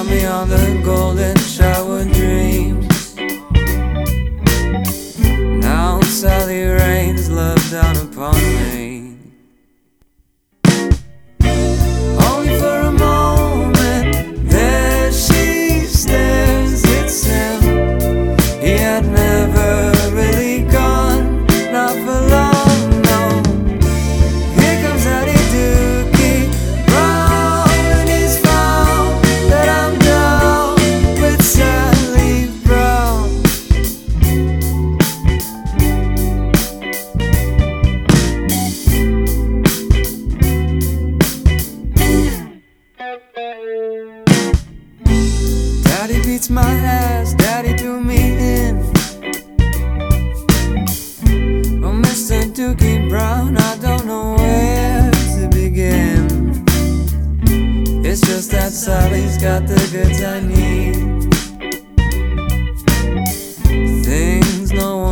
me on the golden shower dreams. Now Sally rains love down upon me. Only for a moment, there she stares. It's him. He had never really gone, not for long, no. Here comes Daddy Dookie Brown, and he's found that I'm down with Sally Brown. Daddy beats my ass, Daddy threw me in. Oh, Mr. Dookie Brown, I don't know where to begin. It's just that Sally's got the goods I need, things no